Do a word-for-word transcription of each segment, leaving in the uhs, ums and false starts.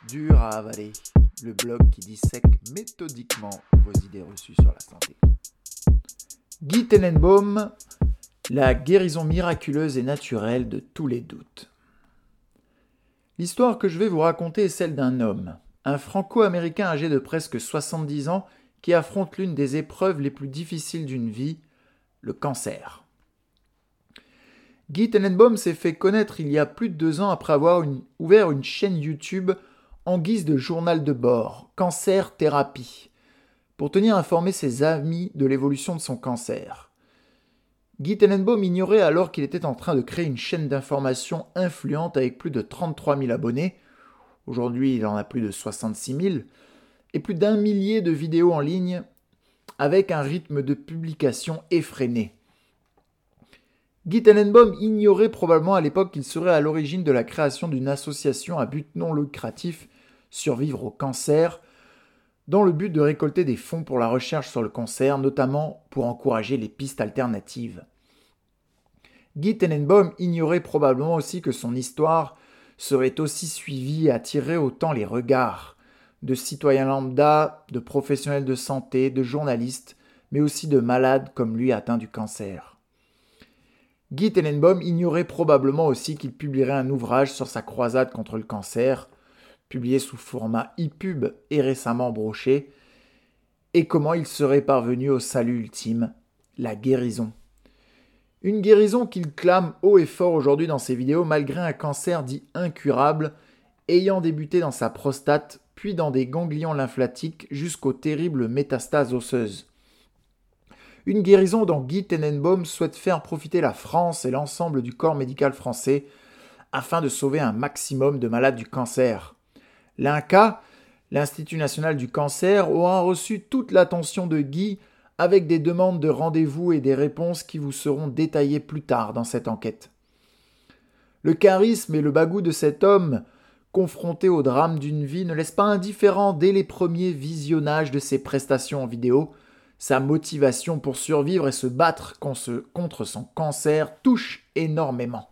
Dur à avaler, le blog qui dissèque méthodiquement vos idées reçues sur la santé. Guy Tenenbaum, la guérison miraculeuse et naturelle de tous les doutes. L'histoire que je vais vous raconter est celle d'un homme, un franco-américain âgé de presque soixante-dix ans qui affronte l'une des épreuves les plus difficiles d'une vie, le cancer. Guy Tenenbaum s'est fait connaître il y a plus de deux ans après avoir une, ouvert une chaîne YouTube en guise de journal de bord, Cancer Thérapie, pour tenir informé ses amis de l'évolution de son cancer. Guy Tenenbaum ignorait alors qu'il était en train de créer une chaîne d'information influente avec plus de trente-trois mille abonnés, aujourd'hui il en a plus de soixante-six mille, et plus d'un millier de vidéos en ligne avec un rythme de publication effréné. Guy Tenenbaum ignorait probablement à l'époque qu'il serait à l'origine de la création d'une association à but non lucratif Survivre au cancer, dans le but de récolter des fonds pour la recherche sur le cancer, notamment pour encourager les pistes alternatives. Guy Tenenbaum ignorait probablement aussi que son histoire serait aussi suivie et attirait autant les regards de citoyens lambda, de professionnels de santé, de journalistes, mais aussi de malades comme lui atteints du cancer. Guy Tenenbaum ignorait probablement aussi qu'il publierait un ouvrage sur sa croisade contre le cancer, publié sous format e-pub et récemment broché, et comment il serait parvenu au salut ultime, la guérison. Une guérison qu'il clame haut et fort aujourd'hui dans ses vidéos malgré un cancer dit incurable, ayant débuté dans sa prostate, puis dans des ganglions lymphatiques jusqu'aux terribles métastases osseuses. Une guérison dont Guy Tenenbaum souhaite faire profiter la France et l'ensemble du corps médical français afin de sauver un maximum de malades du cancer. L'I N C A, l'Institut national du cancer, aura reçu toute l'attention de Guy avec des demandes de rendez-vous et des réponses qui vous seront détaillées plus tard dans cette enquête. Le charisme et le bagou de cet homme, confronté au drame d'une vie, ne laissent pas indifférent dès les premiers visionnages de ses prestations en vidéo. Sa motivation pour survivre et se battre contre son cancer touche énormément.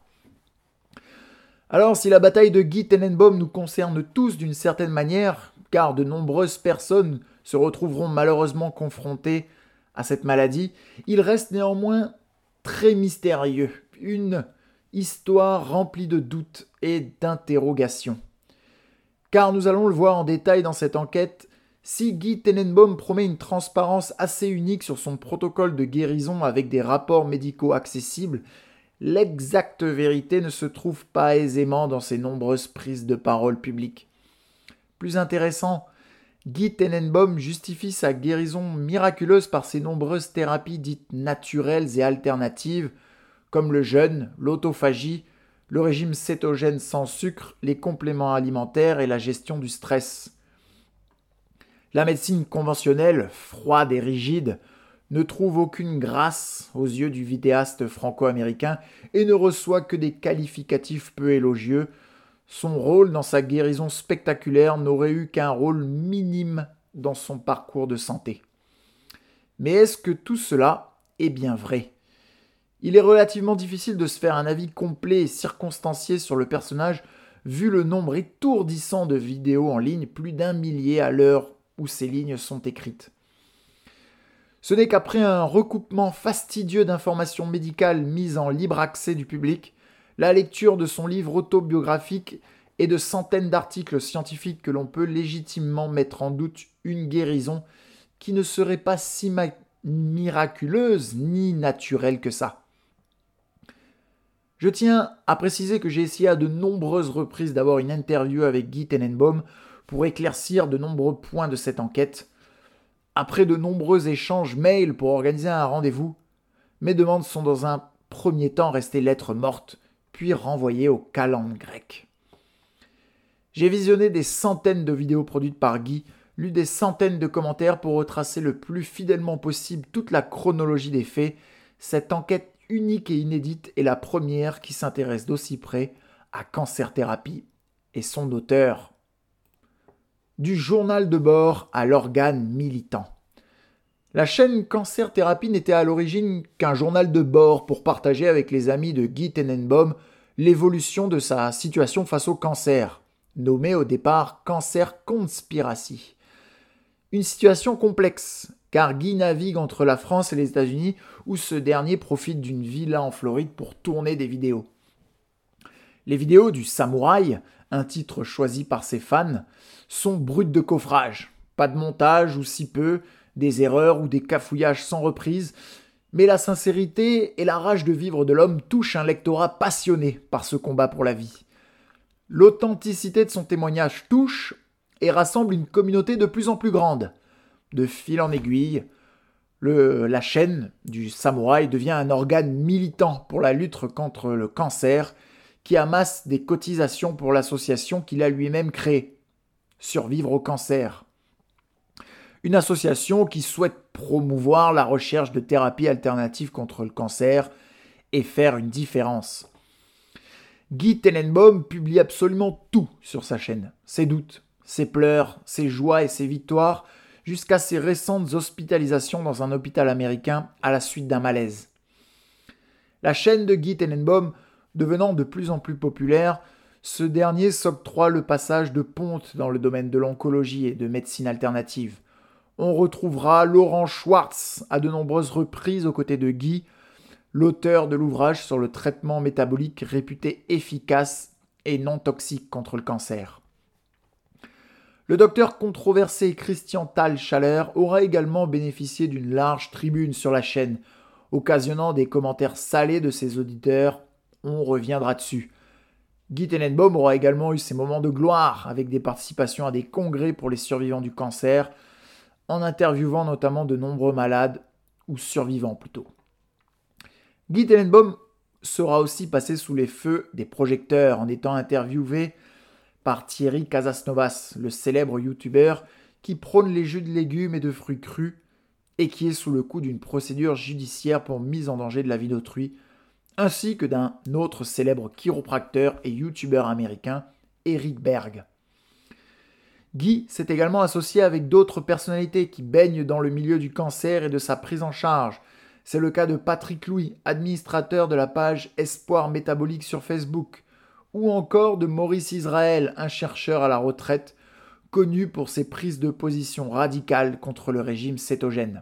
Alors, si la bataille de Guy Tenenbaum nous concerne tous d'une certaine manière, car de nombreuses personnes se retrouveront malheureusement confrontées à cette maladie, il reste néanmoins très mystérieux, une histoire remplie de doutes et d'interrogations. Car nous allons le voir en détail dans cette enquête, si Guy Tenenbaum promet une transparence assez unique sur son protocole de guérison avec des rapports médicaux accessibles, l'exacte vérité ne se trouve pas aisément dans ses nombreuses prises de parole publiques. Plus intéressant, Guy Tenenbaum justifie sa guérison miraculeuse par ses nombreuses thérapies dites naturelles et alternatives, comme le jeûne, l'autophagie, le régime cétogène sans sucre, les compléments alimentaires et la gestion du stress. La médecine conventionnelle, froide et rigide, ne trouve aucune grâce aux yeux du vidéaste franco-américain et ne reçoit que des qualificatifs peu élogieux. Son rôle dans sa guérison spectaculaire n'aurait eu qu'un rôle minime dans son parcours de santé. Mais est-ce que tout cela est bien vrai ? Il est relativement difficile de se faire un avis complet et circonstancié sur le personnage vu le nombre étourdissant de vidéos en ligne, plus d'un millier à l'heure où ces lignes sont écrites. Ce n'est qu'après un recoupement fastidieux d'informations médicales mises en libre accès du public, la lecture de son livre autobiographique et de centaines d'articles scientifiques que l'on peut légitimement mettre en doute une guérison qui ne serait pas si ma- miraculeuse ni naturelle que ça. Je tiens à préciser que j'ai essayé à de nombreuses reprises d'avoir une interview avec Guy Tenenbaum pour éclaircir de nombreux points de cette enquête. Après de nombreux échanges mails pour organiser un rendez-vous, mes demandes sont dans un premier temps restées lettres mortes, puis renvoyées aux calendes grecques. J'ai visionné des centaines de vidéos produites par Guy, lu des centaines de commentaires pour retracer le plus fidèlement possible toute la chronologie des faits. Cette enquête unique et inédite est la première qui s'intéresse d'aussi près à Cancer Thérapie et son auteur. Du journal de bord à l'organe militant. La chaîne Cancer Thérapie n'était à l'origine qu'un journal de bord pour partager avec les amis de Guy Tenenbaum l'évolution de sa situation face au cancer. nommé au départ Cancer Conspiracy. Une situation complexe, car Guy navigue entre la France et les États-Unis, où ce dernier profite d'une villa en Floride pour tourner des vidéos. Les vidéos du Samouraï, un titre choisi par ses fans, sont brutes de coffrage. Pas de montage ou si peu, des erreurs ou des cafouillages sans reprise, mais la sincérité et la rage de vivre de l'homme touchent un lectorat passionné par ce combat pour la vie. L'authenticité de son témoignage touche et rassemble une communauté de plus en plus grande. De fil en aiguille, le, la chaîne du Samouraï devient un organe militant pour la lutte contre le cancer qui amasse des cotisations pour l'association qu'il a lui-même créée, Survivre au cancer. Une association qui souhaite promouvoir la recherche de thérapies alternatives contre le cancer et faire une différence. Guy Tenenbaum publie absolument tout sur sa chaîne. Ses doutes, ses pleurs, ses joies et ses victoires, jusqu'à ses récentes hospitalisations dans un hôpital américain à la suite d'un malaise. La chaîne de Guy Tenenbaum devenant de plus en plus populaire, ce dernier s'octroie le passage de ponte dans le domaine de l'oncologie et de médecine alternative. On retrouvera Laurent Schwartz à de nombreuses reprises aux côtés de Guy, l'auteur de l'ouvrage sur le traitement métabolique réputé efficace et non toxique contre le cancer. Le docteur controversé Christian Thalschaller aura également bénéficié d'une large tribune sur la chaîne, occasionnant des commentaires salés de ses auditeurs. On reviendra dessus. Guy Tenenbaum aura également eu ses moments de gloire avec des participations à des congrès pour les survivants du cancer, en interviewant notamment de nombreux malades, ou survivants plutôt. Guy Tenenbaum sera aussi passé sous les feux des projecteurs en étant interviewé par Thierry Casasnovas, le célèbre youtubeur qui prône les jus de légumes et de fruits crus et qui est sous le coup d'une procédure judiciaire pour mise en danger de la vie d'autrui, ainsi que d'un autre célèbre chiropracteur et youtubeur américain, Eric Berg. Guy s'est également associé avec d'autres personnalités qui baignent dans le milieu du cancer et de sa prise en charge. C'est le cas de Patrick Louis, administrateur de la page Espoir Métabolique sur Facebook, ou encore de Maurice Israël, un chercheur à la retraite, connu pour ses prises de position radicales contre le régime cétogène.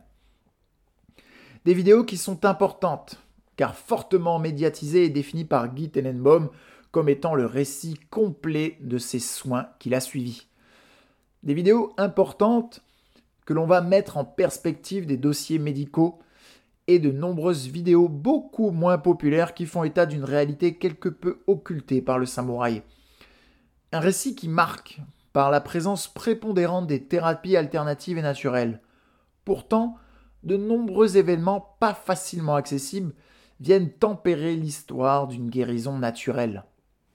Des vidéos qui sont importantes, car fortement médiatisées et définies par Guy Tenenbaum comme étant le récit complet de ses soins qu'il a suivis. Des vidéos importantes que l'on va mettre en perspective des dossiers médicaux et de nombreuses vidéos beaucoup moins populaires qui font état d'une réalité quelque peu occultée par le samouraï. Un récit qui marque par la présence prépondérante des thérapies alternatives et naturelles. Pourtant, de nombreux événements pas facilement accessibles viennent tempérer l'histoire d'une guérison naturelle.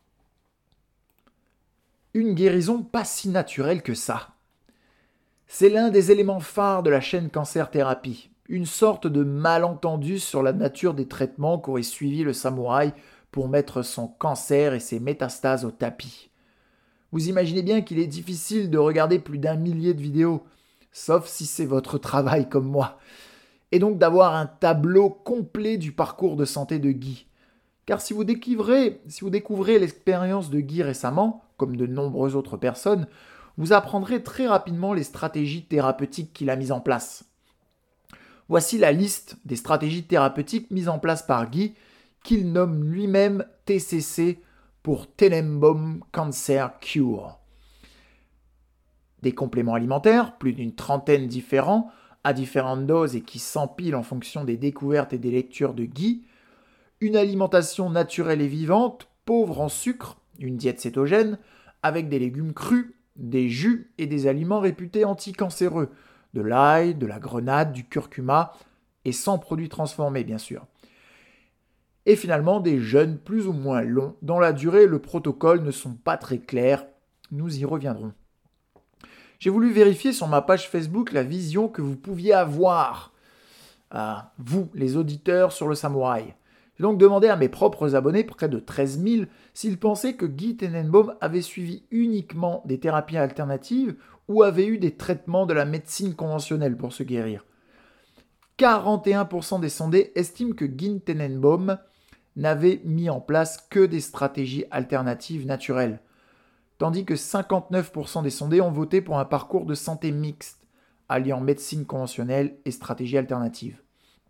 Une guérison pas si naturelle que ça. C'est l'un des éléments phares de la chaîne Cancer Thérapie, une sorte de malentendu sur la nature des traitements qu'aurait suivi le samouraï pour mettre son cancer et ses métastases au tapis. Vous imaginez bien qu'il est difficile de regarder plus d'un millier de vidéos, sauf si c'est votre travail comme moi, et donc d'avoir un tableau complet du parcours de santé de Guy. Car si vous découvrez, si vous découvrez l'expérience de Guy récemment, comme de nombreuses autres personnes, vous apprendrez très rapidement les stratégies thérapeutiques qu'il a mises en place. Voici la liste des stratégies thérapeutiques mises en place par Guy, qu'il nomme lui-même T C C pour Tenenbaum Cancer Cure. Des compléments alimentaires, plus d'une trentaine différents, à différentes doses et qui s'empilent en fonction des découvertes et des lectures de Guy. Une alimentation naturelle et vivante, pauvre en sucre, une diète cétogène, avec des légumes crus, des jus et des aliments réputés anticancéreux, de l'ail, de la grenade, du curcuma, et sans produits transformés bien sûr. Et finalement des jeûnes plus ou moins longs, dont la durée et le protocole ne sont pas très clairs, nous y reviendrons. J'ai voulu vérifier sur ma page Facebook la vision que vous pouviez avoir, à vous les auditeurs sur le samouraï. J'ai donc demandé à mes propres abonnés, près de treize mille, s'ils pensaient que Guy Tenenbaum avait suivi uniquement des thérapies alternatives ou avait eu des traitements de la médecine conventionnelle pour se guérir. quarante et un pour cent des sondés estiment que Guy Tenenbaum n'avait mis en place que des stratégies alternatives naturelles. tandis que cinquante-neuf pour cent des sondés ont voté pour un parcours de santé mixte, alliant médecine conventionnelle et stratégie alternative.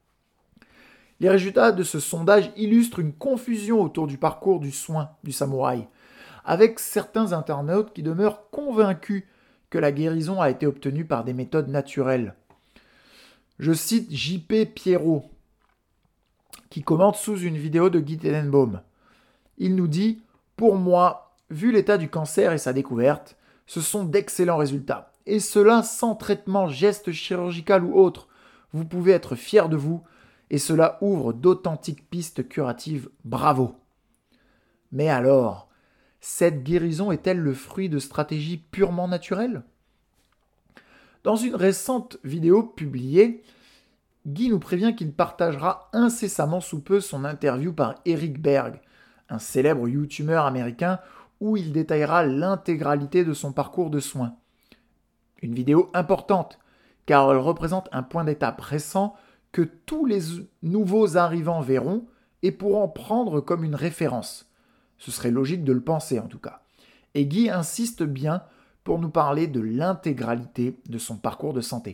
Les résultats de ce sondage illustrent une confusion autour du parcours du soin du samouraï, avec certains internautes qui demeurent convaincus que la guérison a été obtenue par des méthodes naturelles. Je cite J P Pierrot, qui commente sous une vidéo de Guy Tenenbaum. Il nous dit « Pour moi, vu l'état du cancer et sa découverte, ce sont d'excellents résultats. Et cela sans traitement, geste chirurgical ou autre. Vous pouvez être fiers de vous et cela ouvre d'authentiques pistes curatives. Bravo !» Mais alors, cette guérison est-elle le fruit de stratégies purement naturelles ? Dans une récente vidéo publiée, Guy nous prévient qu'il partagera incessamment sous peu son interview par Eric Berg, un célèbre youtubeur américain où il détaillera l'intégralité de son parcours de soins. Une vidéo importante, car elle représente un point d'étape récent que tous les nouveaux arrivants verront et pourront prendre comme une référence. Ce serait logique de le penser en tout cas. Et Guy insiste bien pour nous parler de l'intégralité de son parcours de santé.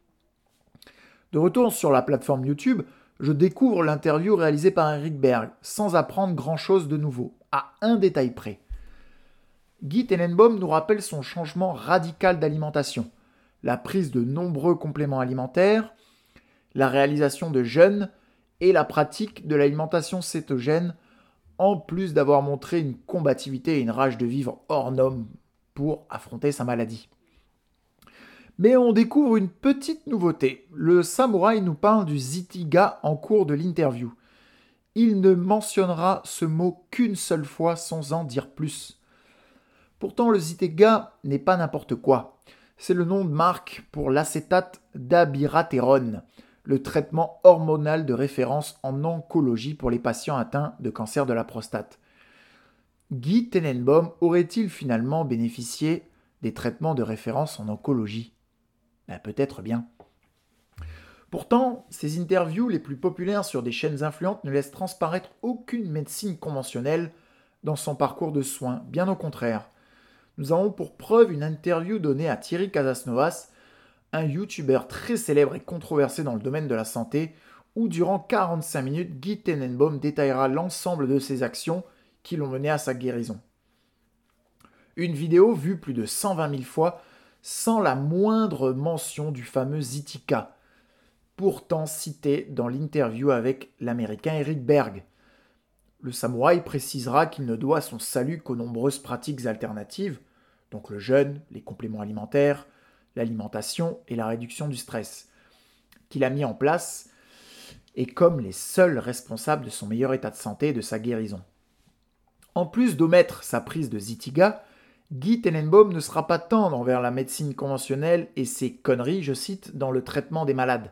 De retour sur la plateforme YouTube, je découvre l'interview réalisée par Eric Berg, sans apprendre grand-chose de nouveau, à un détail près. Guy Tenenbaum nous rappelle son changement radical d'alimentation, la prise de nombreux compléments alimentaires, la réalisation de jeûnes et la pratique de l'alimentation cétogène, en plus d'avoir montré une combativité et une rage de vivre hors norme pour affronter sa maladie. Mais on découvre une petite nouveauté. Le samouraï nous parle du Zitiga en cours de l'interview. Il ne mentionnera ce mot qu'une seule fois sans en dire plus. Pourtant, le Zitiga n'est pas n'importe quoi. C'est le nom de marque pour l'acétate d'abiraterone, le traitement hormonal de référence en oncologie pour les patients atteints de cancer de la prostate. Guy Tenenbaum aurait-il finalement bénéficié des traitements de référence en oncologie ? Ben, peut-être bien. Pourtant, ces interviews les plus populaires sur des chaînes influentes ne laissent transparaître aucune médecine conventionnelle dans son parcours de soins, bien au contraire. Nous avons pour preuve une interview donnée à Thierry Casasnovas, un youtubeur très célèbre et controversé dans le domaine de la santé, où durant quarante-cinq minutes, Guy Tenenbaum détaillera l'ensemble de ses actions qui l'ont mené à sa guérison. Une vidéo vue plus de cent vingt mille fois sans la moindre mention du fameux Zitiga, pourtant cité dans l'interview avec l'américain Eric Berg. Le samouraï précisera qu'il ne doit son salut qu'aux nombreuses pratiques alternatives, donc le jeûne, les compléments alimentaires, l'alimentation et la réduction du stress, qu'il a mis en place et comme les seuls responsables de son meilleur état de santé et de sa guérison. En plus d'omettre sa prise de Zitiga, Guy Tenenbaum ne sera pas tendre envers la médecine conventionnelle et ses conneries, je cite, dans le traitement des malades.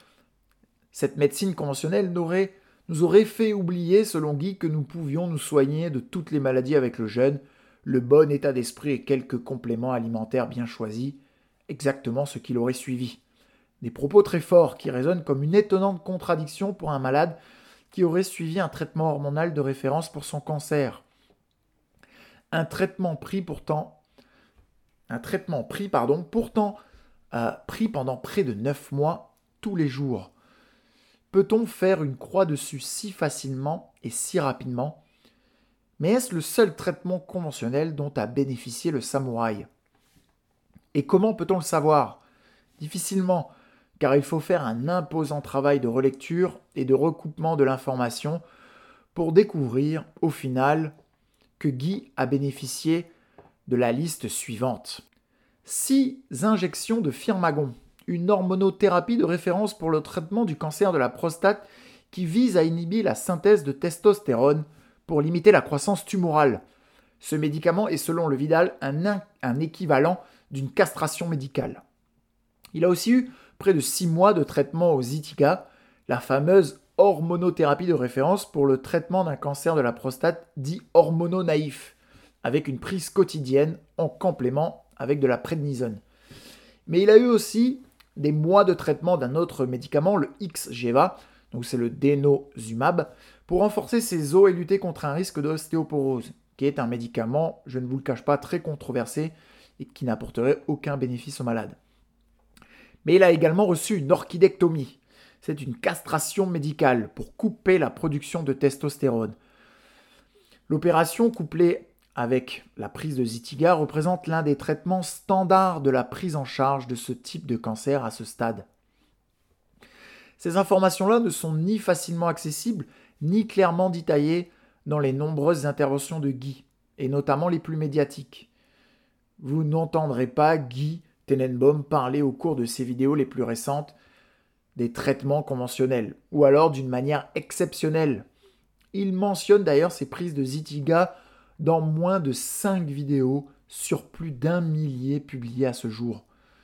Cette médecine conventionnelle n'aurait, nous aurait fait oublier, selon Guy, que nous pouvions nous soigner de toutes les maladies avec le jeûne, le bon état d'esprit et quelques compléments alimentaires bien choisis, exactement ce qu'il aurait suivi. Des propos très forts qui résonnent comme une étonnante contradiction pour un malade qui aurait suivi un traitement hormonal de référence pour son cancer. Un traitement pris pourtant, un traitement pris pardon, pourtant euh, pris pendant près de neuf mois tous les jours. Peut-on faire une croix dessus si facilement et si rapidement ? Mais est-ce le seul traitement conventionnel dont a bénéficié le samouraï ? Et comment peut-on le savoir ? Difficilement, car il faut faire un imposant travail de relecture et de recoupement de l'information pour découvrir, au final, que Guy a bénéficié de la liste suivante. Six injections de Firmagon, une hormonothérapie de référence pour le traitement du cancer de la prostate qui vise à inhiber la synthèse de testostérone pour limiter la croissance tumorale. Ce médicament est selon le Vidal un, un équivalent d'une castration médicale. Il a aussi eu près de six mois de traitement au Zitiga, la fameuse hormonothérapie de référence pour le traitement d'un cancer de la prostate dit hormono-naïf, avec une prise quotidienne en complément avec de la prednisone. Mais il a eu aussi des mois de traitement d'un autre médicament, le Xgeva, donc c'est le denosumab, pour renforcer ses os et lutter contre un risque d'ostéoporose. qui est un médicament, je ne vous le cache pas, très controversé et qui n'apporterait aucun bénéfice aux malades. Mais il a également reçu une orchidectomie. C'est une castration médicale pour couper la production de testostérone. L'opération, couplée avec la prise de Zytiga, représente l'un des traitements standards de la prise en charge de ce type de cancer à ce stade. Ces informations-là ne sont ni facilement accessibles, ni clairement détaillées dans les nombreuses interventions de Guy, et notamment les plus médiatiques. Vous n'entendrez pas Guy Tenenbaum parler au cours de ses vidéos les plus récentes des traitements conventionnels, ou alors d'une manière exceptionnelle. Il mentionne d'ailleurs ses prises de Zytiga dans moins de cinq vidéos sur plus d'un millier publiées à ce jour.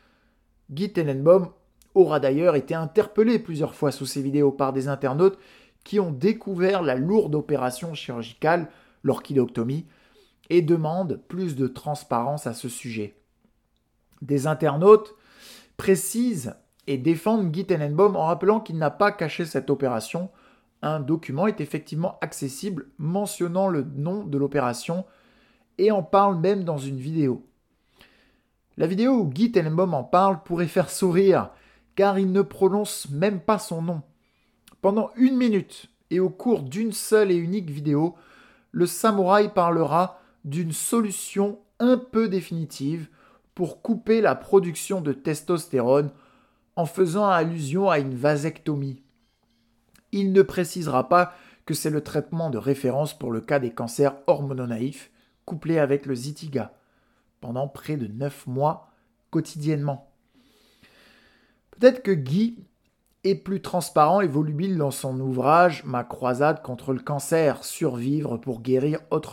Guy Tenenbaum aura d'ailleurs été interpellé plusieurs fois sous ses vidéos par des internautes qui ont découvert la lourde opération chirurgicale, l'orchidectomie, et demandent plus de transparence à ce sujet. Des internautes précisent et défendent Guy Tenenbaum en rappelant qu'il n'a pas caché cette opération. Un document est effectivement accessible mentionnant le nom de l'opération et en parle même dans une vidéo. La vidéo où Guy Tenenbaum en parle pourrait faire sourire car il ne prononce même pas son nom. Pendant une minute et au cours d'une seule et unique vidéo, le samouraï parlera d'une solution un peu définitive pour couper la production de testostérone en faisant allusion à une vasectomie. Il ne précisera pas que c'est le traitement de référence pour le cas des cancers hormononaïfs couplés avec le Zytiga, pendant près de neuf mois quotidiennement. Peut-être que Guy est plus transparent et volubile dans son ouvrage « Ma croisade contre le cancer, survivre pour guérir autrement ».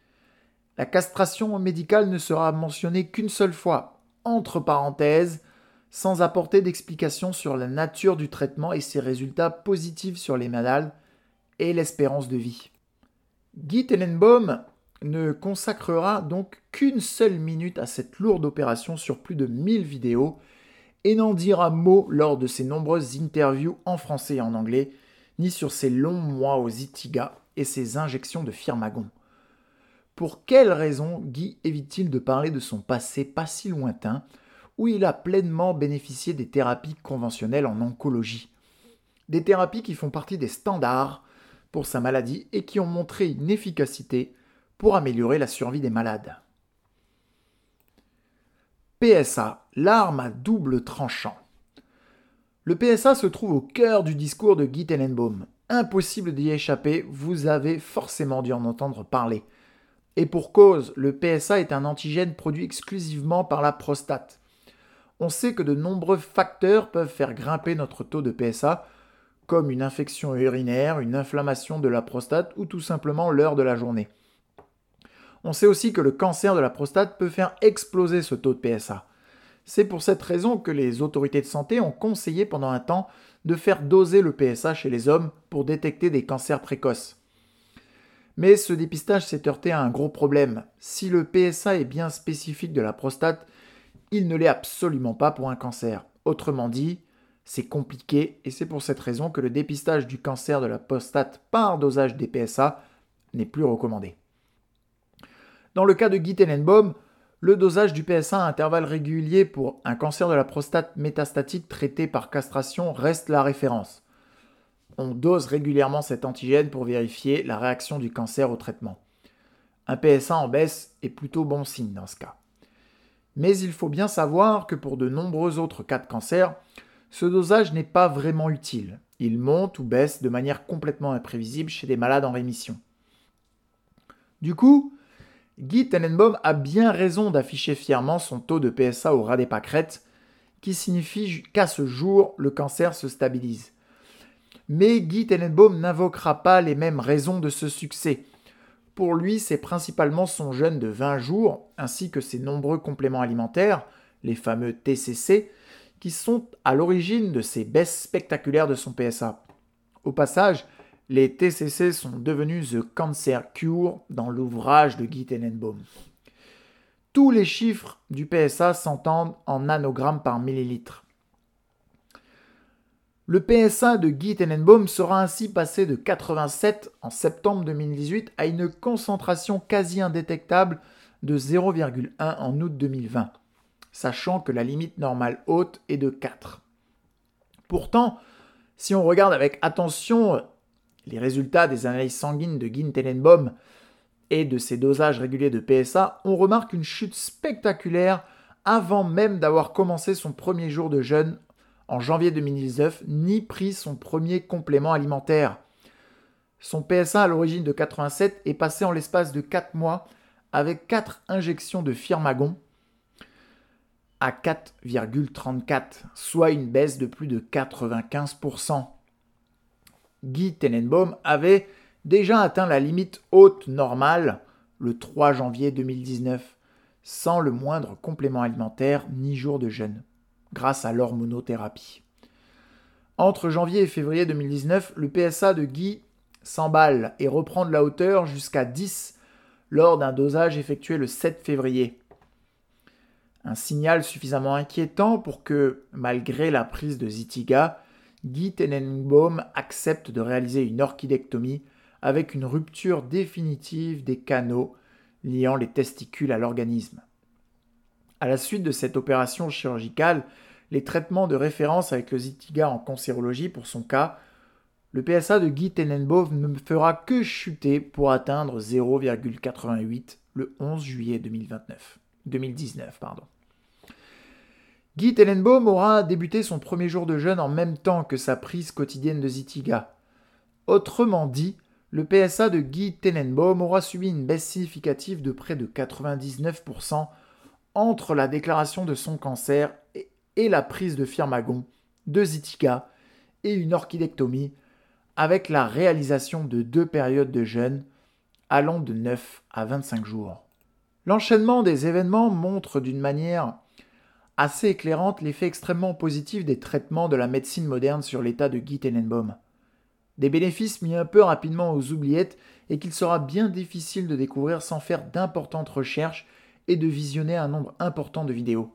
La castration médicale ne sera mentionnée qu'une seule fois, entre parenthèses, sans apporter d'explication sur la nature du traitement et ses résultats positifs sur les malades et l'espérance de vie. Guy Tenenbaum ne consacrera donc qu'une seule minute à cette lourde opération sur plus de mille vidéos et n'en dira mot lors de ses nombreuses interviews en français et en anglais, ni sur ses longs mois au Zytiga et ses injections de firmagon. Pour quelle raison Guy évite-t-il de parler de son passé pas si lointain, où il a pleinement bénéficié des thérapies conventionnelles en oncologie? Des thérapies qui font partie des standards pour sa maladie et qui ont montré une efficacité pour améliorer la survie des malades. P S A, l'arme à double tranchant. Le P S A se trouve au cœur du discours de Guy Tenenbaum. Impossible d'y échapper, vous avez forcément dû en entendre parler. Et pour cause, le P S A est un antigène produit exclusivement par la prostate. On sait que de nombreux facteurs peuvent faire grimper notre taux de P S A, comme une infection urinaire, une inflammation de la prostate ou tout simplement l'heure de la journée. On sait aussi que le cancer de la prostate peut faire exploser ce taux de P S A. C'est pour cette raison que les autorités de santé ont conseillé pendant un temps de faire doser le P S A chez les hommes pour détecter des cancers précoces. Mais ce dépistage s'est heurté à un gros problème. Si le P S A est bien spécifique de la prostate, il ne l'est absolument pas pour un cancer. Autrement dit, c'est compliqué et c'est pour cette raison que le dépistage du cancer de la prostate par dosage des P S A n'est plus recommandé. Dans le cas de Guy Tenenbaum, le dosage du P S A à intervalles réguliers pour un cancer de la prostate métastatique traité par castration reste la référence. On dose régulièrement cet antigène pour vérifier la réaction du cancer au traitement. Un P S A en baisse est plutôt bon signe dans ce cas. Mais il faut bien savoir que pour de nombreux autres cas de cancer, ce dosage n'est pas vraiment utile. Il monte ou baisse de manière complètement imprévisible chez des malades en rémission. Du coup, Guy Tenenbaum a bien raison d'afficher fièrement son taux de P S A au ras des pâquerettes, qui signifie qu'à ce jour, le cancer se stabilise. Mais Guy Tenenbaum n'invoquera pas les mêmes raisons de ce succès. Pour lui, c'est principalement son jeûne de vingt jours, ainsi que ses nombreux compléments alimentaires, les fameux T C C, qui sont à l'origine de ces baisses spectaculaires de son P S A. Au passage, les T C C sont devenus The Cancer Cure dans l'ouvrage de Guy Tenenbaum. Tous les chiffres du P S A s'entendent en nanogrammes par millilitre. Le P S A de Guy Tenenbaum sera ainsi passé de quatre-vingt-sept en septembre deux mille dix-huit à une concentration quasi indétectable de zéro virgule un en août deux mille vingt, sachant que la limite normale haute est de quatre. Pourtant, si on regarde avec attention les résultats des analyses sanguines de Guy Tenenbaum et de ses dosages réguliers de P S A, on remarque une chute spectaculaire avant même d'avoir commencé son premier jour de jeûne en janvier deux mille dix-neuf, ni pris son premier complément alimentaire. Son P S A à l'origine de quatre-vingt-sept est passé en l'espace de quatre mois avec quatre injections de Firmagon à quatre virgule trente-quatre, soit une baisse de plus de quatre-vingt-quinze pour cent. Guy Tenenbaum avait déjà atteint la limite haute normale le trois janvier deux mille dix-neuf, sans le moindre complément alimentaire ni jour de jeûne, grâce à l'hormonothérapie. Entre janvier et février deux mille dix-neuf, le P S A de Guy s'emballe et reprend de la hauteur jusqu'à dix lors d'un dosage effectué le sept février. Un signal suffisamment inquiétant pour que, malgré la prise de Zytiga, Guy Tenenbaum accepte de réaliser une orchidectomie avec une rupture définitive des canaux liant les testicules à l'organisme. À la suite de cette opération chirurgicale, les traitements de référence avec le Zytiga en cancérologie pour son cas, le P S A de Guy Tenenbaum ne fera que chuter pour atteindre zéro virgule quatre-vingt-huit le onze juillet deux mille vingt-neuf, deux mille dix-neuf. Pardon. Guy Tenenbaum aura débuté son premier jour de jeûne en même temps que sa prise quotidienne de Zytiga. Autrement dit, le P S A de Guy Tenenbaum aura subi une baisse significative de près de quatre-vingt-dix-neuf pour cent entre la déclaration de son cancer et la prise de Firmagon, de Zytiga et une orchidectomie, avec la réalisation de deux périodes de jeûne allant de neuf à vingt-cinq jours. L'enchaînement des événements montre d'une manière assez éclairante l'effet extrêmement positif des traitements de la médecine moderne sur l'état de Guy Tenenbaum. Des bénéfices mis un peu rapidement aux oubliettes et qu'il sera bien difficile de découvrir sans faire d'importantes recherches et de visionner un nombre important de vidéos.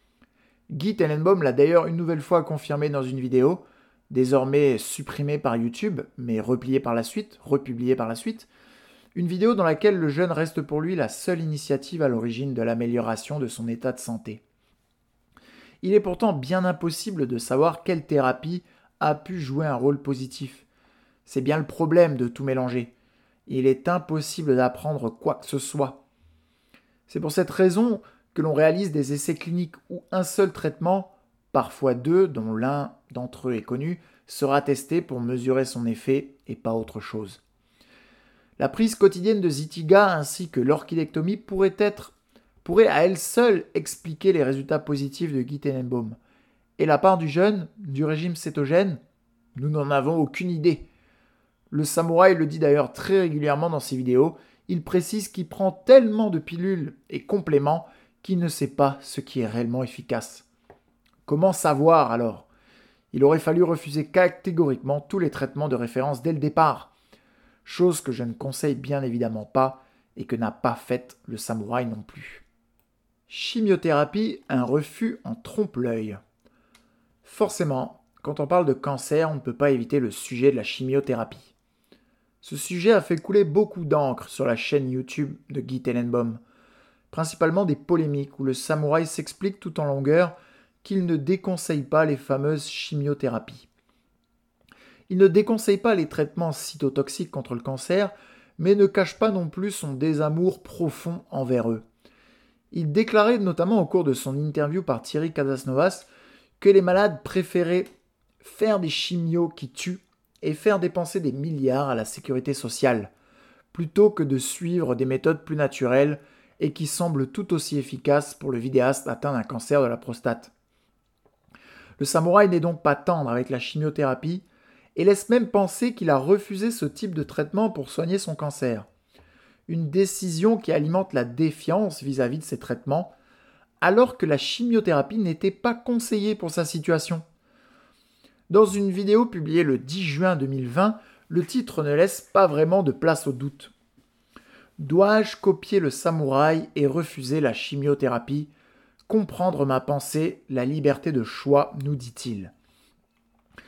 Guy Tenenbaum l'a d'ailleurs une nouvelle fois confirmé dans une vidéo, désormais supprimée par YouTube, mais repliée par la suite, republiée par la suite, une vidéo dans laquelle le jeûne reste pour lui la seule initiative à l'origine de l'amélioration de son état de santé. Il est pourtant bien impossible de savoir quelle thérapie a pu jouer un rôle positif. C'est bien le problème de tout mélanger. Il est impossible d'apprendre quoi que ce soit. C'est pour cette raison que l'on réalise des essais cliniques où un seul traitement, parfois deux, dont l'un d'entre eux est connu, sera testé pour mesurer son effet et pas autre chose. La prise quotidienne de Zytiga ainsi que l'orchidectomie pourrait être, pourrait à elle seule expliquer les résultats positifs de Guy Tenenbaum. Et la part du jeûne, du régime cétogène, nous n'en avons aucune idée. Le samouraï le dit d'ailleurs très régulièrement dans ses vidéos, il précise qu'il prend tellement de pilules et compléments qu'il ne sait pas ce qui est réellement efficace. Comment savoir alors ? Il aurait fallu refuser catégoriquement tous les traitements de référence dès le départ, chose que je ne conseille bien évidemment pas et que n'a pas faite le samouraï non plus. Chimiothérapie, un refus en trompe-l'œil. Forcément, quand on parle de cancer, on ne peut pas éviter le sujet de la chimiothérapie. Ce sujet a fait couler beaucoup d'encre sur la chaîne YouTube de Guy Tenenbaum, principalement des polémiques où le samouraï s'explique tout en longueur qu'il ne déconseille pas les fameuses chimiothérapies. Il ne déconseille pas les traitements cytotoxiques contre le cancer, mais ne cache pas non plus son désamour profond envers eux. Il déclarait notamment au cours de son interview par Thierry Casasnovas que les malades préféraient faire des chimios qui tuent et faire dépenser des milliards à la sécurité sociale, plutôt que de suivre des méthodes plus naturelles et qui semblent tout aussi efficaces pour le vidéaste atteint d'un cancer de la prostate. Le samouraï n'est donc pas tendre avec la chimiothérapie et laisse même penser qu'il a refusé ce type de traitement pour soigner son cancer. Une décision qui alimente la défiance vis-à-vis de ces traitements, alors que la chimiothérapie n'était pas conseillée pour sa situation. Dans une vidéo publiée le dix juin deux mille vingt, le titre ne laisse pas vraiment de place au doute. Dois-je copier le samouraï et refuser la chimiothérapie ? Comprendre ma pensée, la liberté de choix, nous dit-il.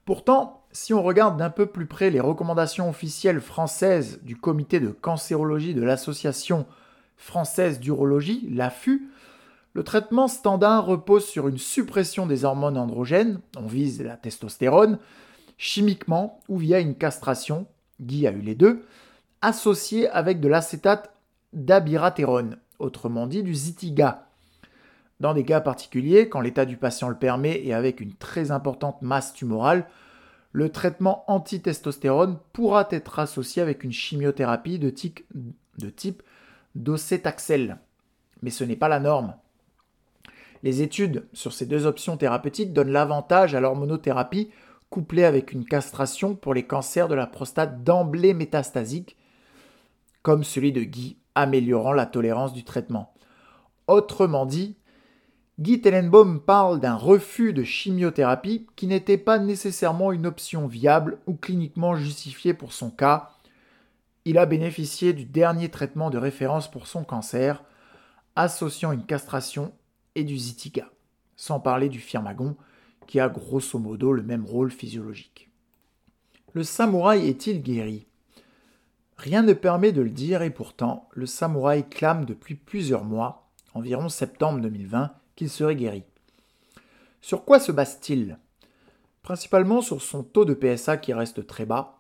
Pourtant, si on regarde d'un peu plus près les recommandations officielles françaises du comité de cancérologie de l'Association française d'urologie, l'A F U, le traitement standard repose sur une suppression des hormones androgènes, on vise la testostérone, chimiquement ou via une castration, Guy a eu les deux, associée avec de l'acétate d'abiraterone, autrement dit du Zytiga. Dans des cas particuliers, quand l'état du patient le permet et avec une très importante masse tumorale, le traitement antitestostérone pourra être associé avec une chimiothérapie de type, de type docétaxel. Mais ce n'est pas la norme. Les études sur ces deux options thérapeutiques donnent l'avantage à l'hormonothérapie couplée avec une castration pour les cancers de la prostate d'emblée métastasique, comme celui de Guy, améliorant la tolérance du traitement. Autrement dit, Guy Tenenbaum parle d'un refus de chimiothérapie qui n'était pas nécessairement une option viable ou cliniquement justifiée pour son cas. Il a bénéficié du dernier traitement de référence pour son cancer, associant une castration et du Zytiga, sans parler du firmagon, qui a grosso modo le même rôle physiologique. Le samouraï est-il guéri ? Rien ne permet de le dire et pourtant, le samouraï clame depuis plusieurs mois, environ septembre deux mille vingt, qu'il serait guéri. Sur quoi se base-t-il ? Principalement sur son taux de P S A qui reste très bas,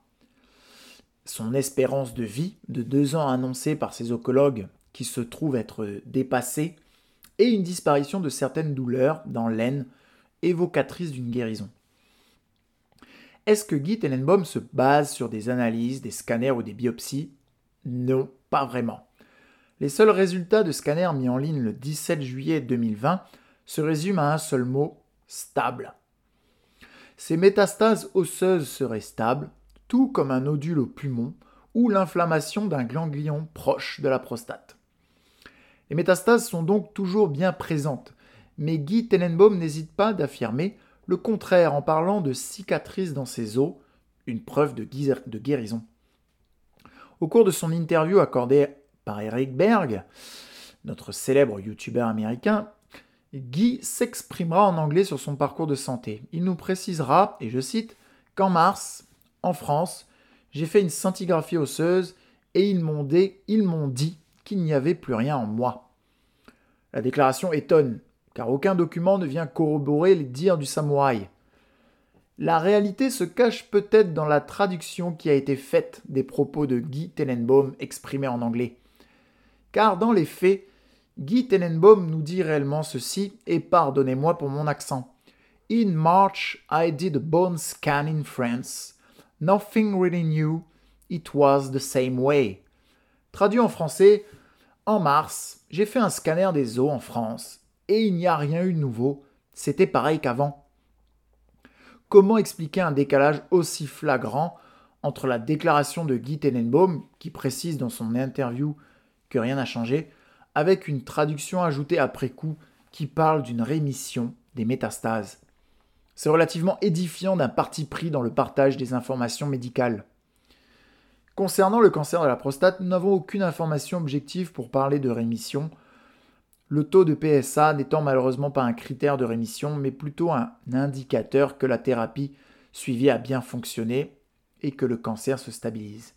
son espérance de vie de deux ans annoncée par ses oncologues qui se trouve être dépassée, et une disparition de certaines douleurs dans l'aine évocatrices d'une guérison. Est-ce que Guy Tenenbaum se base sur des analyses, des scanners ou des biopsies ? Non, pas vraiment. Les seuls résultats de scanners mis en ligne le dix-sept juillet deux mille vingt se résument à un seul mot, stable. Ces métastases osseuses seraient stables, tout comme un nodule au poumon ou l'inflammation d'un ganglion proche de la prostate. Les métastases sont donc toujours bien présentes, mais Guy Tenenbaum n'hésite pas d'affirmer le contraire en parlant de cicatrices dans ses os, une preuve de guérison. Au cours de son interview accordée par Eric Berg, notre célèbre youtubeur américain, Guy s'exprimera en anglais sur son parcours de santé. Il nous précisera, et je cite, qu'en mars, en France, j'ai fait une scintigraphie osseuse et ils m'ont dit, ils m'ont dit qu'il n'y avait plus rien en moi. La déclaration étonne, car aucun document ne vient corroborer les dires du samouraï. La réalité se cache peut-être dans la traduction qui a été faite des propos de Guy Tenenbaum exprimés en anglais. Car dans les faits, Guy Tenenbaum nous dit réellement ceci, et pardonnez-moi pour mon accent. In March, I did a bone scan in France. Nothing really new. It was the same way. Traduit en français, en mars, j'ai fait un scanner des os en France, et il n'y a rien eu de nouveau. C'était pareil qu'avant. Comment expliquer un décalage aussi flagrant entre la déclaration de Guy Tenenbaum, qui précise dans son interview que rien n'a changé, avec une traduction ajoutée après coup qui parle d'une rémission des métastases. C'est relativement édifiant d'un parti pris dans le partage des informations médicales. Concernant le cancer de la prostate, nous n'avons aucune information objective pour parler de rémission, le taux de P S A n'étant malheureusement pas un critère de rémission, mais plutôt un indicateur que la thérapie suivie a bien fonctionné et que le cancer se stabilise.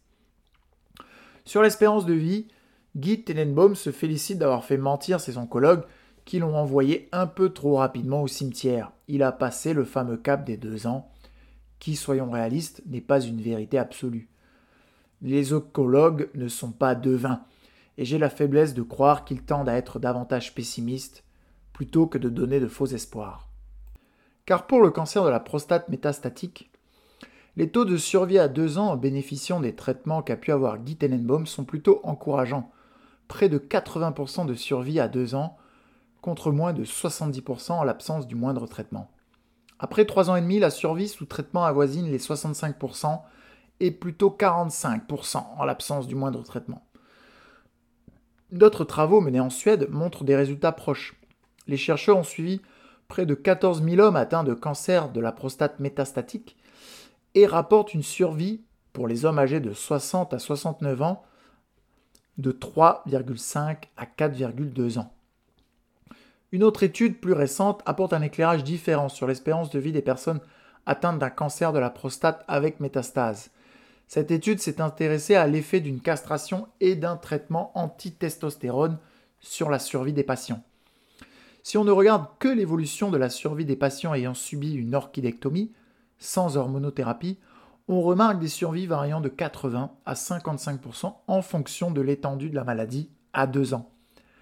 Sur l'espérance de vie, Guy Tenenbaum se félicite d'avoir fait mentir ses oncologues qui l'ont envoyé un peu trop rapidement au cimetière. Il a passé le fameux cap des deux ans, qui, soyons réalistes, n'est pas une vérité absolue. Les oncologues ne sont pas devins, et j'ai la faiblesse de croire qu'ils tendent à être davantage pessimistes plutôt que de donner de faux espoirs. Car pour le cancer de la prostate métastatique, les taux de survie à deux ans en bénéficiant des traitements qu'a pu avoir Guy Tenenbaum sont plutôt encourageants. Près de quatre-vingts pour cent de survie à deux ans, contre moins de soixante-dix pour cent en l'absence du moindre traitement. Après trois ans et demi, la survie sous traitement avoisine les soixante-cinq pour cent et plutôt quarante-cinq pour cent en l'absence du moindre traitement. D'autres travaux menés en Suède montrent des résultats proches. Les chercheurs ont suivi près de quatorze mille hommes atteints de cancer de la prostate métastatique et rapportent une survie pour les hommes âgés de soixante à soixante-neuf ans de trois virgule cinq à quatre virgule deux ans. Une autre étude plus récente apporte un éclairage différent sur l'espérance de vie des personnes atteintes d'un cancer de la prostate avec métastase. Cette étude s'est intéressée à l'effet d'une castration et d'un traitement anti-testostérone sur la survie des patients. Si on ne regarde que l'évolution de la survie des patients ayant subi une orchidectomie, sans hormonothérapie, on remarque des survies variant de quatre-vingts à cinquante-cinq pour cent en fonction de l'étendue de la maladie à deux ans.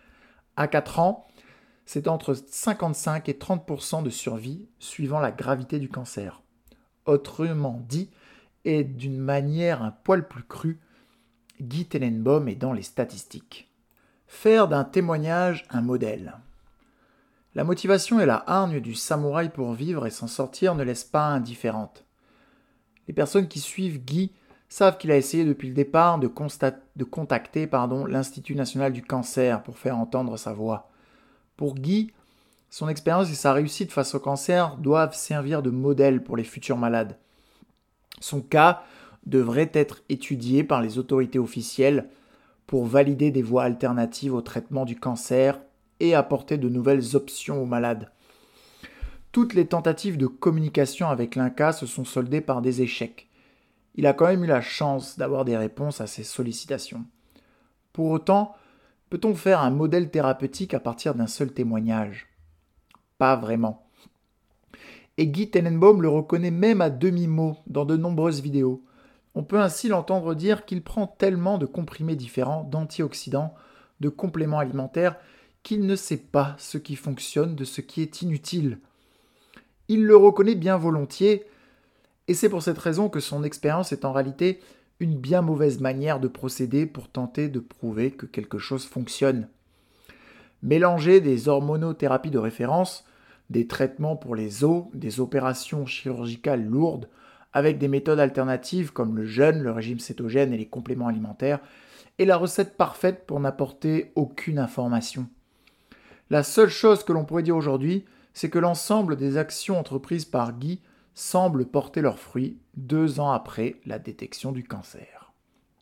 À quatre ans, c'est entre cinquante-cinq et trente pour cent de survie suivant la gravité du cancer. Autrement dit, et d'une manière un poil plus crue, Guy Tenenbaum est dans les statistiques. Faire d'un témoignage un modèle. La motivation et la hargne du samouraï pour vivre et s'en sortir ne laissent pas indifférente. Les personnes qui suivent Guy savent qu'il a essayé depuis le départ de, constat- de contacter pardon, l'Institut national du cancer pour faire entendre sa voix. Pour Guy, son expérience et sa réussite face au cancer doivent servir de modèle pour les futurs malades. Son cas devrait être étudié par les autorités officielles pour valider des voies alternatives au traitement du cancer et apporter de nouvelles options aux malades. Toutes les tentatives de communication avec l'I N C A se sont soldées par des échecs. Il a quand même eu la chance d'avoir des réponses à ses sollicitations. Pour autant, peut-on faire un modèle thérapeutique à partir d'un seul témoignage ? Pas vraiment. Et Guy Tenenbaum le reconnaît même à demi-mot dans de nombreuses vidéos. On peut ainsi l'entendre dire qu'il prend tellement de comprimés différents, d'antioxydants, de compléments alimentaires, qu'il ne sait pas ce qui fonctionne de ce qui est inutile. Il le reconnaît bien volontiers, et c'est pour cette raison que son expérience est en réalité une bien mauvaise manière de procéder pour tenter de prouver que quelque chose fonctionne. Mélanger des hormonothérapies de référence, des traitements pour les os, des opérations chirurgicales lourdes, avec des méthodes alternatives comme le jeûne, le régime cétogène et les compléments alimentaires, est la recette parfaite pour n'apporter aucune information. La seule chose que l'on pourrait dire aujourd'hui, c'est que l'ensemble des actions entreprises par Guy semblent porter leurs fruits deux ans après la détection du cancer.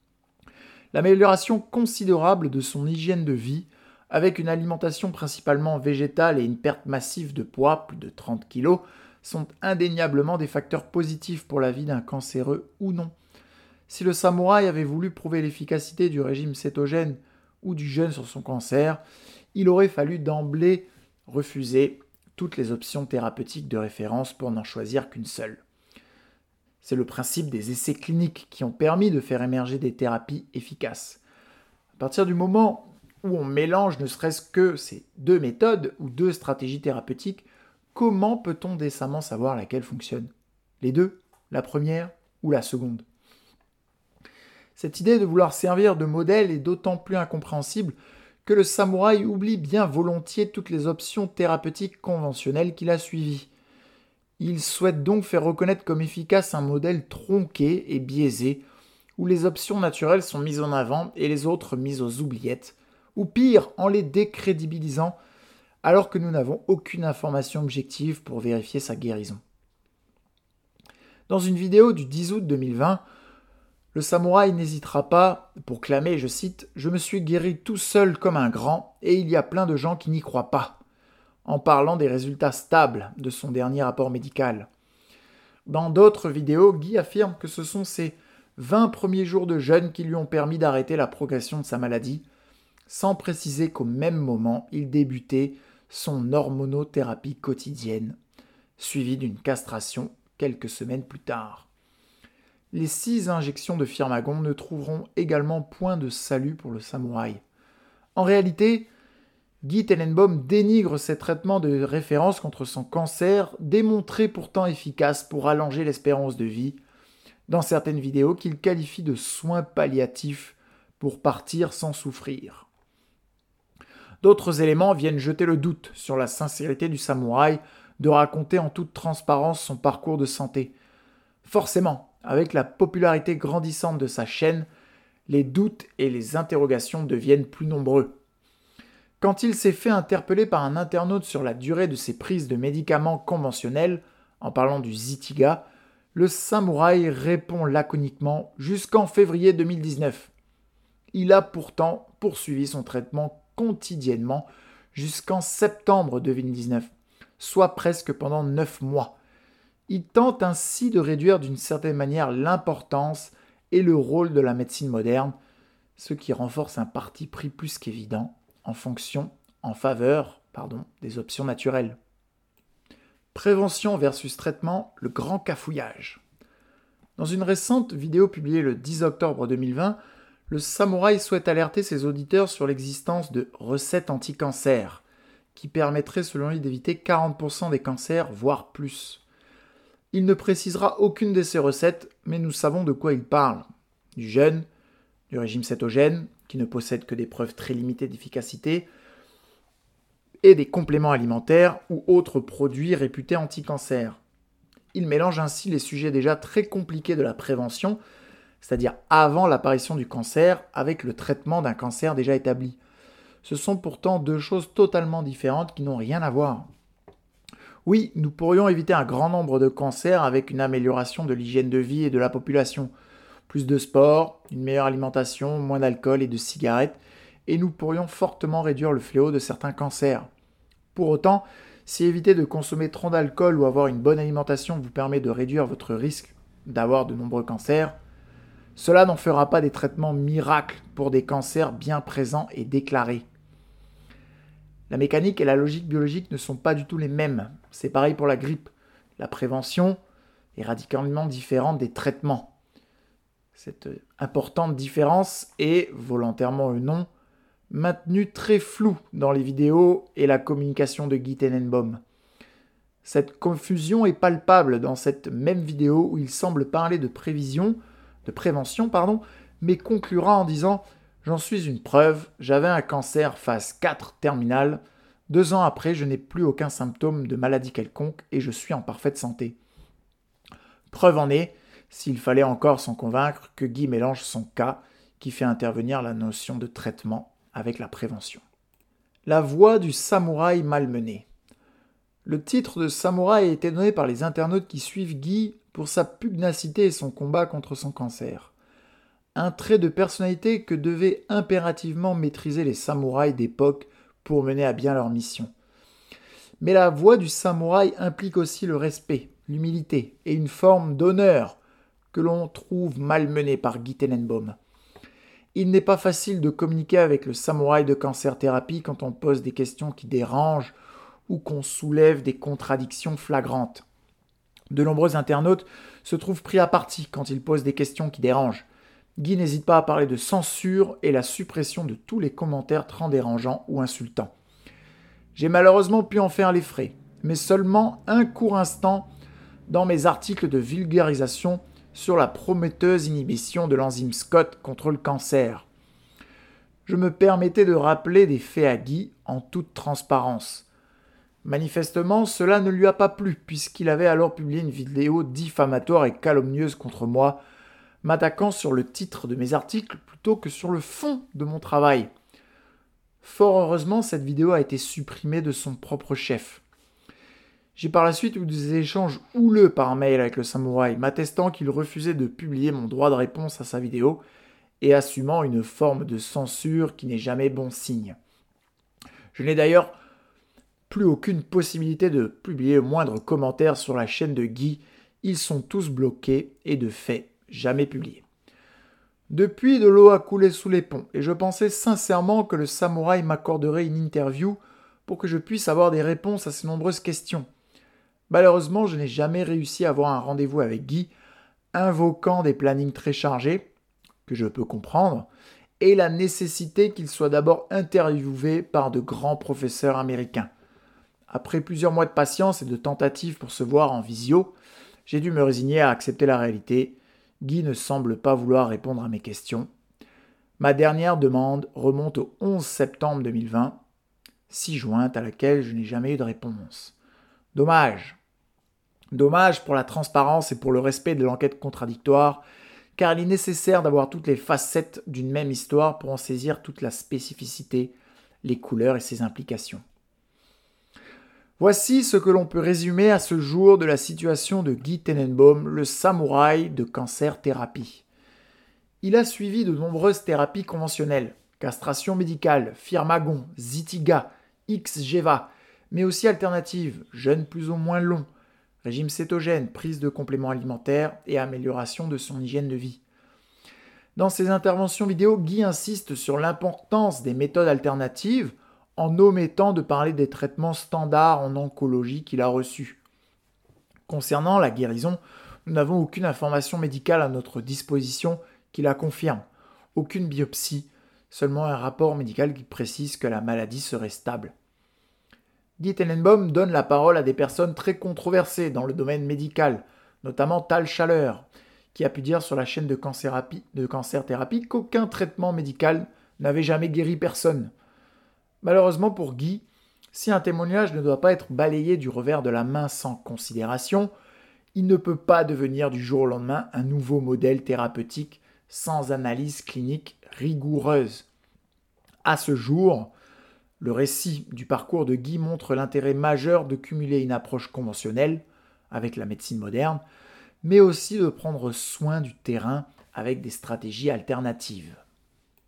L'amélioration considérable de son hygiène de vie, avec une alimentation principalement végétale et une perte massive de poids, plus de trente kilos, sont indéniablement des facteurs positifs pour la vie d'un cancéreux ou non. Si le samouraï avait voulu prouver l'efficacité du régime cétogène ou du jeûne sur son cancer, il aurait fallu d'emblée refuser toutes les options thérapeutiques de référence pour n'en choisir qu'une seule. C'est le principe des essais cliniques qui ont permis de faire émerger des thérapies efficaces. À partir du moment où on mélange ne serait-ce que ces deux méthodes ou deux stratégies thérapeutiques, comment peut-on décemment savoir laquelle fonctionne ? Les deux, la première ou la seconde ? Cette idée de vouloir servir de modèle est d'autant plus incompréhensible que le samouraï oublie bien volontiers toutes les options thérapeutiques conventionnelles qu'il a suivies. Il souhaite donc faire reconnaître comme efficace un modèle tronqué et biaisé, où les options naturelles sont mises en avant et les autres mises aux oubliettes, ou pire, en les décrédibilisant, alors que nous n'avons aucune information objective pour vérifier sa guérison. Dans une vidéo du dix août deux mille vingt, le samouraï n'hésitera pas pour clamer, je cite, « Je me suis guéri tout seul comme un grand et il y a plein de gens qui n'y croient pas », en parlant des résultats stables de son dernier rapport médical. Dans d'autres vidéos, Guy affirme que ce sont ses vingt premiers jours de jeûne qui lui ont permis d'arrêter la progression de sa maladie, sans préciser qu'au même moment, il débutait son hormonothérapie quotidienne, suivie d'une castration quelques semaines plus tard. Les six injections de Firmagon ne trouveront également point de salut pour le samouraï. En réalité, Guy Tenenbaum dénigre ces traitements de référence contre son cancer, démontrés pourtant efficaces pour allonger l'espérance de vie, dans certaines vidéos qu'il qualifie de soins palliatifs pour partir sans souffrir. D'autres éléments viennent jeter le doute sur la sincérité du samouraï de raconter en toute transparence son parcours de santé. Forcément, avec la popularité grandissante de sa chaîne, les doutes et les interrogations deviennent plus nombreux. Quand il s'est fait interpeller par un internaute sur la durée de ses prises de médicaments conventionnels, en parlant du Zytiga, le samouraï répond laconiquement jusqu'en février deux mille dix-neuf. Il a pourtant poursuivi son traitement quotidiennement jusqu'en septembre deux mille dix-neuf, soit presque pendant neuf mois. Il tente ainsi de réduire d'une certaine manière l'importance et le rôle de la médecine moderne, ce qui renforce un parti pris plus qu'évident en fonction, en faveur, pardon, des options naturelles. Prévention versus traitement, le grand cafouillage. Dans une récente vidéo publiée le dix octobre deux mille vingt, le samouraï souhaite alerter ses auditeurs sur l'existence de recettes anti-cancer, qui permettraient selon lui d'éviter quarante pour cent des cancers, voire plus. Il ne précisera aucune de ces recettes, mais nous savons de quoi il parle. Du jeûne, du régime cétogène, qui ne possède que des preuves très limitées d'efficacité, et des compléments alimentaires ou autres produits réputés anti-cancer. Il mélange ainsi les sujets déjà très compliqués de la prévention, c'est-à-dire avant l'apparition du cancer, avec le traitement d'un cancer déjà établi. Ce sont pourtant deux choses totalement différentes qui n'ont rien à voir. Oui, nous pourrions éviter un grand nombre de cancers avec une amélioration de l'hygiène de vie et de la population, plus de sport, une meilleure alimentation, moins d'alcool et de cigarettes, et nous pourrions fortement réduire le fléau de certains cancers. Pour autant, si éviter de consommer trop d'alcool ou avoir une bonne alimentation vous permet de réduire votre risque d'avoir de nombreux cancers, cela n'en fera pas des traitements miracles pour des cancers bien présents et déclarés. La mécanique et la logique biologique ne sont pas du tout les mêmes. C'est pareil pour la grippe. La prévention est radicalement différente des traitements. Cette importante différence est, volontairement ou non, maintenue très floue dans les vidéos et la communication de Guy Tenenbaum. Cette confusion est palpable dans cette même vidéo où il semble parler de prévision, de prévention, pardon, mais conclura en disant « J'en suis une preuve, j'avais un cancer phase quatre terminal, deux ans après je n'ai plus aucun symptôme de maladie quelconque et je suis en parfaite santé. » Preuve en est, s'il fallait encore s'en convaincre, que Guy mélange son cas, qui fait intervenir la notion de traitement avec la prévention. La voix du samouraï malmené. Le titre de samouraï a été donné par les internautes qui suivent Guy pour sa pugnacité et son combat contre son cancer. Un trait de personnalité que devaient impérativement maîtriser les samouraïs d'époque pour mener à bien leur mission. Mais la voix du samouraï implique aussi le respect, l'humilité et une forme d'honneur que l'on trouve malmenée par Guy Tenenbaum. Il n'est pas facile de communiquer avec le samouraï de cancer thérapie quand on pose des questions qui dérangent ou qu'on soulève des contradictions flagrantes. De nombreux internautes se trouvent pris à partie quand il pose des questions qui dérangent. Guy n'hésite pas à parler de censure et la suppression de tous les commentaires très dérangeants ou insultants. J'ai malheureusement pu en faire les frais, mais seulement un court instant dans mes articles de vulgarisation sur la prometteuse inhibition de l'enzyme S C O T contre le cancer. Je me permettais de rappeler des faits à Guy en toute transparence. Manifestement, cela ne lui a pas plu, puisqu'il avait alors publié une vidéo diffamatoire et calomnieuse contre moi, m'attaquant sur le titre de mes articles plutôt que sur le fond de mon travail. Fort heureusement, cette vidéo a été supprimée de son propre chef. J'ai par la suite eu des échanges houleux par mail avec le samouraï, m'attestant qu'il refusait de publier mon droit de réponse à sa vidéo et assumant une forme de censure qui n'est jamais bon signe. Je n'ai d'ailleurs plus aucune possibilité de publier le moindre commentaire sur la chaîne de Guy, ils sont tous bloqués et de fait jamais publiés. Depuis, de l'eau a coulé sous les ponts et je pensais sincèrement que le samouraï m'accorderait une interview pour que je puisse avoir des réponses à ces nombreuses questions. Malheureusement, je n'ai jamais réussi à avoir un rendez-vous avec Guy, invoquant des plannings très chargés, que je peux comprendre, et la nécessité qu'il soit d'abord interviewé par de grands professeurs américains. Après plusieurs mois de patience et de tentatives pour se voir en visio, j'ai dû me résigner à accepter la réalité. Guy ne semble pas vouloir répondre à mes questions. Ma dernière demande remonte au onze septembre deux mille vingt, six jointe à laquelle je n'ai jamais eu de réponse. Dommage. Dommage pour la transparence et pour le respect de l'enquête contradictoire, car il est nécessaire d'avoir toutes les facettes d'une même histoire pour en saisir toute la spécificité, les couleurs et ses implications. Voici ce que l'on peut résumer à ce jour de la situation de Guy Tenenbaum, le samouraï de cancer thérapie. Il a suivi de nombreuses thérapies conventionnelles, castration médicale, firmagon, Zytiga, Xgeva, mais aussi alternatives, jeûne plus ou moins long, régime cétogène, prise de compléments alimentaires et amélioration de son hygiène de vie. Dans ses interventions vidéo, Guy insiste sur l'importance des méthodes alternatives en omettant de parler des traitements standards en oncologie qu'il a reçus. Concernant la guérison, nous n'avons aucune information médicale à notre disposition qui la confirme, aucune biopsie, seulement un rapport médical qui précise que la maladie serait stable. Guy Tenenbaum donne la parole à des personnes très controversées dans le domaine médical, notamment Tal Chaleur, qui a pu dire sur la chaîne de Cancer Thérapie qu'aucun traitement médical n'avait jamais guéri personne. Malheureusement pour Guy, si un témoignage ne doit pas être balayé du revers de la main sans considération, il ne peut pas devenir du jour au lendemain un nouveau modèle thérapeutique sans analyse clinique rigoureuse. À ce jour, le récit du parcours de Guy montre l'intérêt majeur de cumuler une approche conventionnelle avec la médecine moderne, mais aussi de prendre soin du terrain avec des stratégies alternatives.